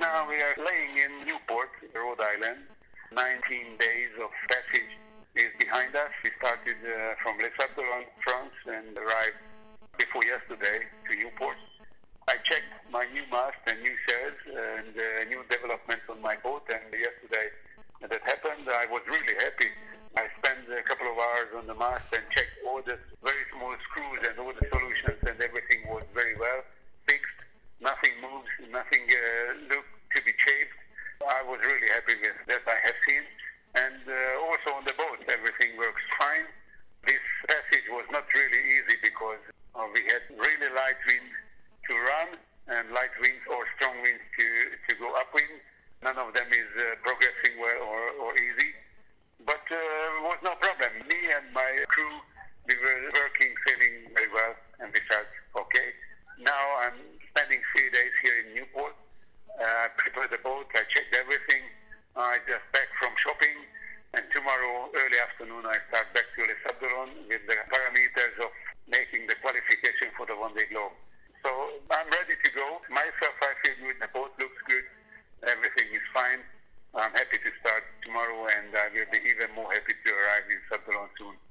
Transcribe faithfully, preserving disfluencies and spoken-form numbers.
Now we are laying in Newport, Rhode Island. nineteen days of passage is behind us. We started uh, from Les Abdelons, France, and arrived before yesterday to Newport. I checked my new mast and new sails and uh, new developments on my boat, and yesterday that happened. I was really happy. I spent a couple of hours on the mast and checked all the very small screws and all the solutions, and everything was very well fixed. Nothing moves, nothing uh, looked to be chafed. I was really happy with that I have seen. And uh, also on the boat, everything works fine. This passage was not really easy because uh, we had really light winds to run and light winds or strong winds to, to go upwind. None of them is uh, progressing well or, or easy. But uh, it was no problem. Me and my crew, we were working, sailing very well, and we felt okay. Now I'm spending three days here in Newport. Uh, I prepared the boat, I checked everything. I just back from shopping, and tomorrow early afternoon I start back to Les Abdelons with the parameters of making the qualification for the one-day globe. So I'm ready to go. Myself, I feel good. The boat looks good. Everything is fine. I'm happy to start tomorrow, and I will be even more happy to arrive in Abdelons soon.